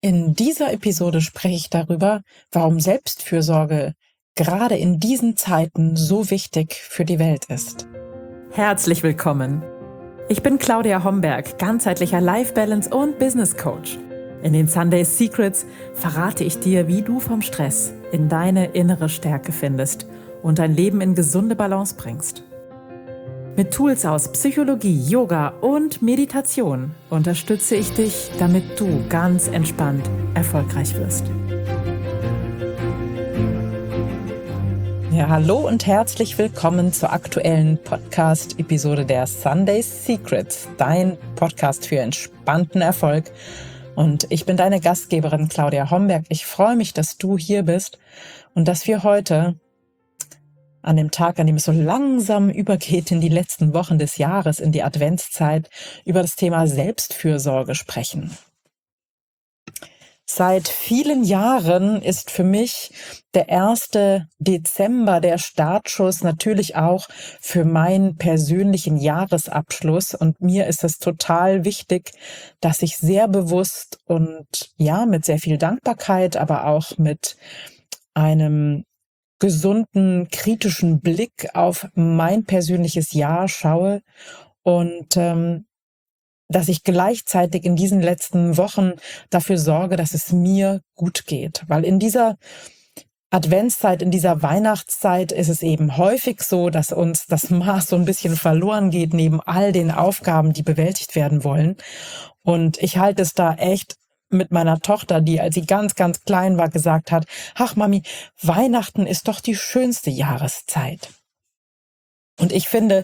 In dieser Episode spreche ich darüber, warum Selbstfürsorge gerade in diesen Zeiten so wichtig für die Welt ist. Herzlich willkommen. Ich bin Claudia Homberg, ganzheitlicher Life Balance und Business Coach. In den Sunday Secrets verrate ich dir, wie du vom Stress in deine innere Stärke findest und dein Leben in gesunde Balance bringst. Mit Tools aus Psychologie, Yoga und Meditation unterstütze ich dich, damit du ganz entspannt erfolgreich wirst. Ja, hallo und herzlich willkommen zur aktuellen Podcast-Episode der Sunday Secrets, dein Podcast für entspannten Erfolg. Und ich bin deine Gastgeberin Claudia Homberg. Ich freue mich, dass du hier bist und dass wir heute an dem Tag, an dem es so langsam übergeht in die letzten Wochen des Jahres, in die Adventszeit, über das Thema Selbstfürsorge sprechen. Seit vielen Jahren ist für mich der 1. Dezember der Startschuss, natürlich auch für meinen persönlichen Jahresabschluss. Und mir ist es total wichtig, dass ich sehr bewusst und ja, mit sehr viel Dankbarkeit, aber auch mit einem gesunden, kritischen Blick auf mein persönliches Jahr schaue und dass ich gleichzeitig in diesen letzten Wochen dafür sorge, dass es mir gut geht. Weil in dieser Adventszeit, in dieser Weihnachtszeit ist es eben häufig so, dass uns das Maß so ein bisschen verloren geht neben all den Aufgaben, die bewältigt werden wollen. Und ich halte es da echt mit meiner Tochter, die, als sie ganz, ganz klein war, gesagt hat, ach Mami, Weihnachten ist doch die schönste Jahreszeit. Und ich finde,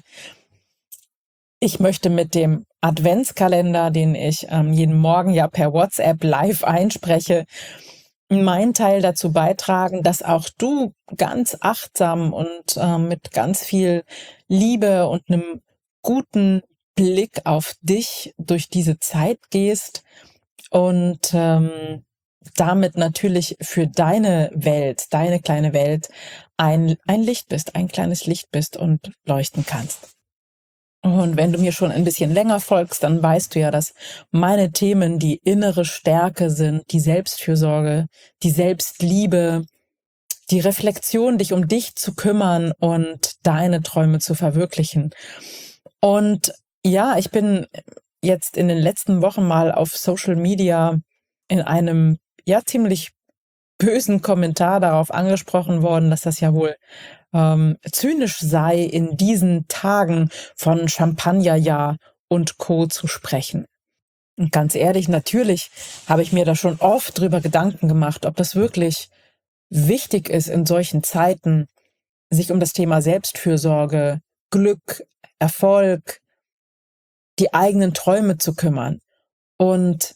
ich möchte mit dem Adventskalender, den ich jeden Morgen ja per WhatsApp live einspreche, meinen Teil dazu beitragen, dass auch du ganz achtsam und mit ganz viel Liebe und einem guten Blick auf dich durch diese Zeit gehst und damit natürlich für deine Welt, deine kleine Welt, ein Licht bist, ein kleines Licht bist und leuchten kannst. Und wenn du mir schon ein bisschen länger folgst, dann weißt du ja, dass meine Themen die innere Stärke sind, die Selbstfürsorge, die Selbstliebe, die Reflexion, dich um dich zu kümmern und deine Träume zu verwirklichen. Und ja, ich bin jetzt in den letzten Wochen mal auf Social Media in einem ja ziemlich bösen Kommentar darauf angesprochen worden, dass das ja wohl zynisch sei, in diesen Tagen von Champagnerjahr und Co. zu sprechen. Und ganz ehrlich, natürlich habe ich mir da schon oft drüber Gedanken gemacht, ob das wirklich wichtig ist, in solchen Zeiten sich um das Thema Selbstfürsorge, Glück, Erfolg, die eigenen Träume zu kümmern. Und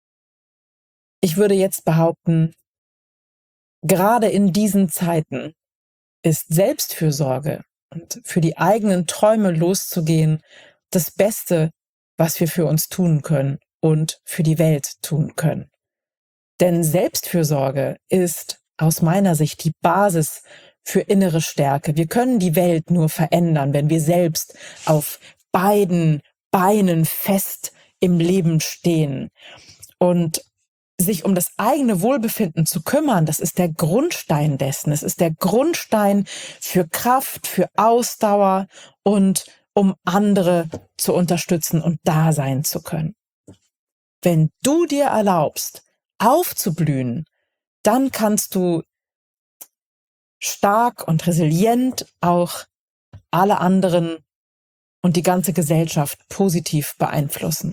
ich würde jetzt behaupten, gerade in diesen Zeiten ist Selbstfürsorge und für die eigenen Träume loszugehen das Beste, was wir für uns tun können und für die Welt tun können. Denn Selbstfürsorge ist aus meiner Sicht die Basis für innere Stärke. Wir können die Welt nur verändern, wenn wir selbst auf beiden Beinen fest im Leben stehen. Und sich um das eigene Wohlbefinden zu kümmern, das ist der Grundstein dessen. Es ist der Grundstein für Kraft, für Ausdauer und um andere zu unterstützen und da sein zu können. Wenn du dir erlaubst, aufzublühen, dann kannst du stark und resilient auch alle anderen und die ganze Gesellschaft positiv beeinflussen.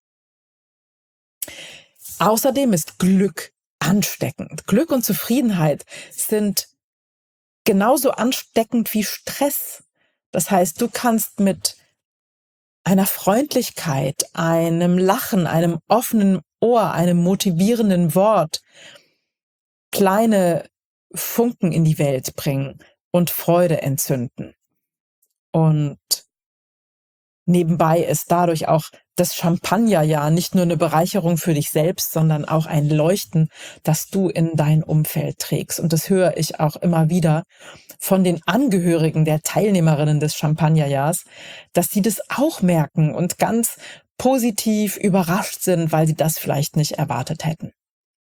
Außerdem ist Glück ansteckend. Glück und Zufriedenheit sind genauso ansteckend wie Stress. Das heißt, du kannst mit einer Freundlichkeit, einem Lachen, einem offenen Ohr, einem motivierenden Wort kleine Funken in die Welt bringen und Freude entzünden. Und nebenbei ist dadurch auch das Champagnerjahr nicht nur eine Bereicherung für dich selbst, sondern auch ein Leuchten, das du in dein Umfeld trägst. Und das höre ich auch immer wieder von den Angehörigen der Teilnehmerinnen des Champagnerjahrs, dass sie das auch merken und ganz positiv überrascht sind, weil sie das vielleicht nicht erwartet hätten.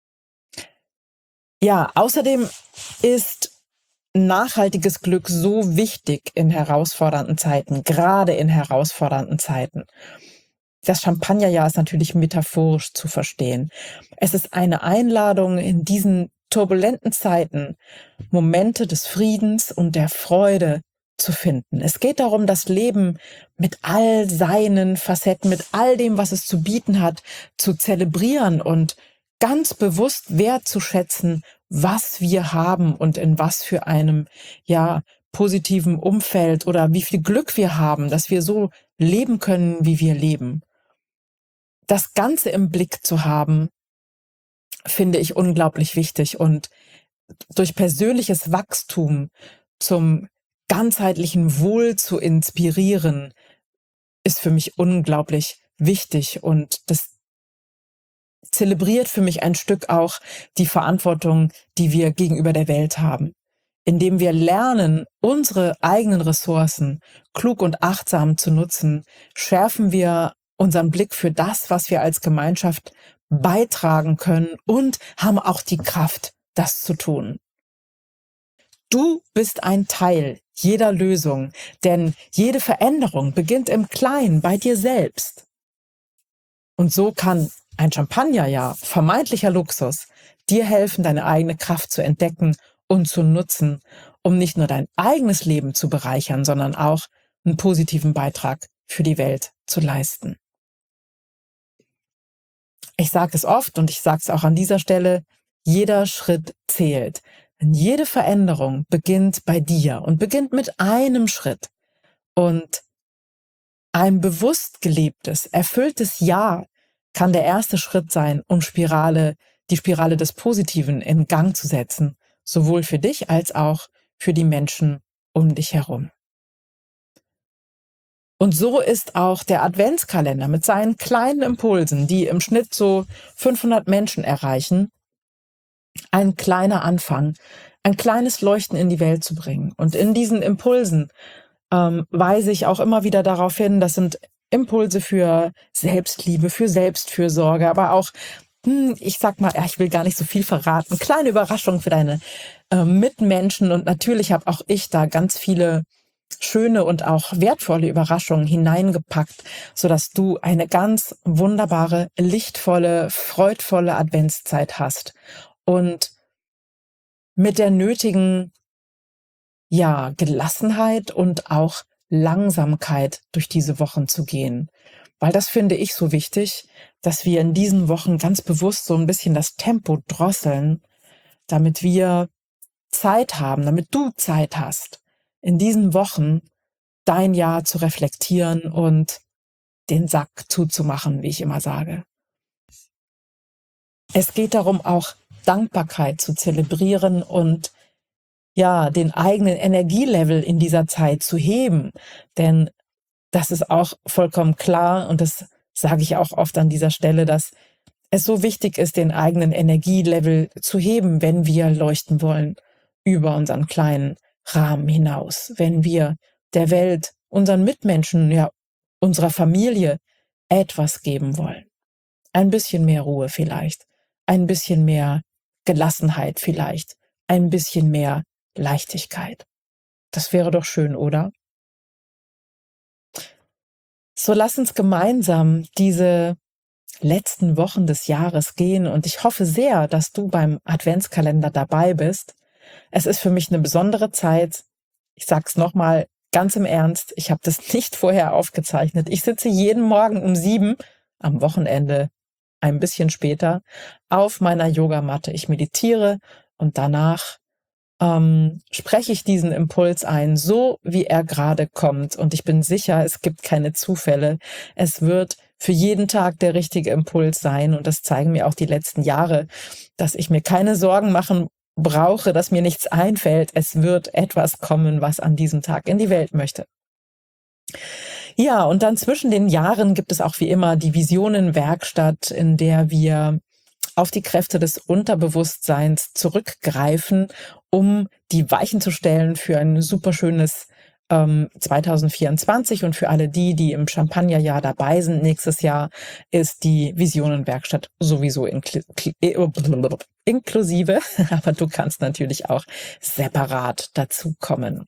Ja, außerdem ist nachhaltiges Glück so wichtig in herausfordernden Zeiten, gerade in herausfordernden Zeiten. Das Champagnerjahr ist natürlich metaphorisch zu verstehen. Es ist eine Einladung, in diesen turbulenten Zeiten Momente des Friedens und der Freude zu finden. Es geht darum, das Leben mit all seinen Facetten, mit all dem, was es zu bieten hat, zu zelebrieren und ganz bewusst wertzuschätzen, was wir haben und in was für einem, ja, positiven Umfeld oder wie viel Glück wir haben, dass wir so leben können, wie wir leben. Das Ganze im Blick zu haben, finde ich unglaublich wichtig und durch persönliches Wachstum zum ganzheitlichen Wohl zu inspirieren, ist für mich unglaublich wichtig und das zelebriert für mich ein Stück auch die Verantwortung, die wir gegenüber der Welt haben. Indem wir lernen, unsere eigenen Ressourcen klug und achtsam zu nutzen, schärfen wir unseren Blick für das, was wir als Gemeinschaft beitragen können und haben auch die Kraft, das zu tun. Du bist ein Teil jeder Lösung, denn jede Veränderung beginnt im Kleinen bei dir selbst. Und so kann ein Champagnerjahr, vermeintlicher Luxus, dir helfen, deine eigene Kraft zu entdecken und zu nutzen, um nicht nur dein eigenes Leben zu bereichern, sondern auch einen positiven Beitrag für die Welt zu leisten. Ich sage es oft und ich sage es auch an dieser Stelle, jeder Schritt zählt. Denn jede Veränderung beginnt bei dir und beginnt mit einem Schritt. Und ein bewusst gelebtes, erfülltes Ja kann der erste Schritt sein, um die Spirale des Positiven in Gang zu setzen, sowohl für dich als auch für die Menschen um dich herum. Und so ist auch der Adventskalender mit seinen kleinen Impulsen, die im Schnitt so 500 Menschen erreichen, ein kleiner Anfang, ein kleines Leuchten in die Welt zu bringen. Und in diesen Impulsen weise ich auch immer wieder darauf hin, das sind Impulse für Selbstliebe, für Selbstfürsorge, aber auch, ich sag mal, ich will gar nicht so viel verraten, kleine Überraschungen für deine Mitmenschen. Und natürlich habe auch ich da ganz viele schöne und auch wertvolle Überraschungen hineingepackt, sodass du eine ganz wunderbare, lichtvolle, freudvolle Adventszeit hast und mit der nötigen, ja, Gelassenheit und auch Langsamkeit durch diese Wochen zu gehen. Weil das finde ich so wichtig, dass wir in diesen Wochen ganz bewusst so ein bisschen das Tempo drosseln, damit wir Zeit haben, damit du Zeit hast, in diesen Wochen dein Jahr zu reflektieren und den Sack zuzumachen, wie ich immer sage. Es geht darum, auch Dankbarkeit zu zelebrieren und ja, den eigenen Energielevel in dieser Zeit zu heben. Denn das ist auch vollkommen klar und das sage ich auch oft an dieser Stelle, dass es so wichtig ist, den eigenen Energielevel zu heben, wenn wir leuchten wollen über unseren kleinen Rahmen hinaus, wenn wir der Welt, unseren Mitmenschen, ja, unserer Familie etwas geben wollen. Ein bisschen mehr Ruhe vielleicht, ein bisschen mehr Gelassenheit vielleicht, ein bisschen mehr Leichtigkeit. Das wäre doch schön, oder? So lass uns gemeinsam diese letzten Wochen des Jahres gehen und ich hoffe sehr, dass du beim Adventskalender dabei bist. Es ist für mich eine besondere Zeit. Ich sag's nochmal ganz im Ernst, ich habe das nicht vorher aufgezeichnet. Ich sitze jeden Morgen um 7, am Wochenende ein bisschen später, auf meiner Yogamatte. Ich meditiere und danach spreche ich diesen Impuls ein, so wie er gerade kommt. Und ich bin sicher, es gibt keine Zufälle. Es wird für jeden Tag der richtige Impuls sein. Und das zeigen mir auch die letzten Jahre, dass ich mir keine Sorgen machen brauche, dass mir nichts einfällt. Es wird etwas kommen, was an diesem Tag in die Welt möchte. Ja, und dann zwischen den Jahren gibt es auch wie immer die Visionenwerkstatt, in der wir auf die Kräfte des Unterbewusstseins zurückgreifen, um die Weichen zu stellen für ein super schönes 2024. Und für alle die im Champagnerjahr dabei sind, nächstes Jahr ist die Visionenwerkstatt sowieso inklusive, aber du kannst natürlich auch separat dazukommen.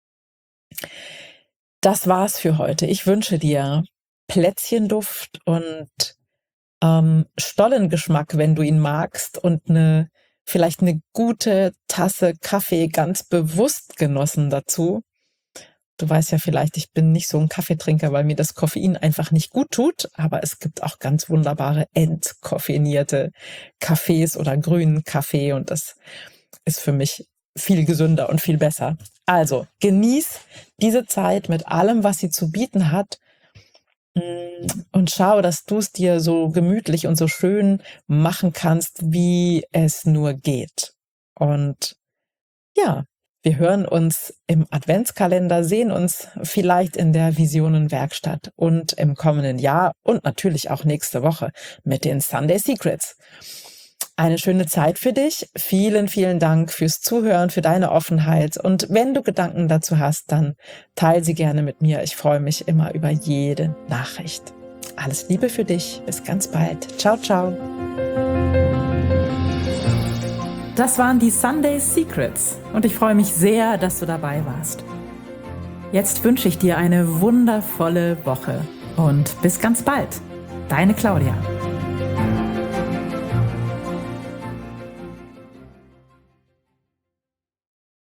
Das war's für heute. Ich wünsche dir Plätzchenduft und Stollengeschmack, wenn du ihn magst, und vielleicht eine gute Tasse Kaffee ganz bewusst genossen dazu. Du weißt ja vielleicht, ich bin nicht so ein Kaffeetrinker, weil mir das Koffein einfach nicht gut tut, aber es gibt auch ganz wunderbare entkoffeinierte Kaffees oder grünen Kaffee, und das ist für mich viel gesünder und viel besser. Also genieß diese Zeit mit allem, was sie zu bieten hat, und schau, dass du es dir so gemütlich und so schön machen kannst, wie es nur geht. Und ja, wir hören uns im Adventskalender, sehen uns vielleicht in der Visionenwerkstatt und im kommenden Jahr und natürlich auch nächste Woche mit den Sunday Secrets. Eine schöne Zeit für dich. Vielen, vielen Dank fürs Zuhören, für deine Offenheit. Und wenn du Gedanken dazu hast, dann teile sie gerne mit mir. Ich freue mich immer über jede Nachricht. Alles Liebe für dich. Bis ganz bald. Ciao, ciao. Das waren die Sunday Secrets und ich freue mich sehr, dass du dabei warst. Jetzt wünsche ich dir eine wundervolle Woche und bis ganz bald. Deine Claudia.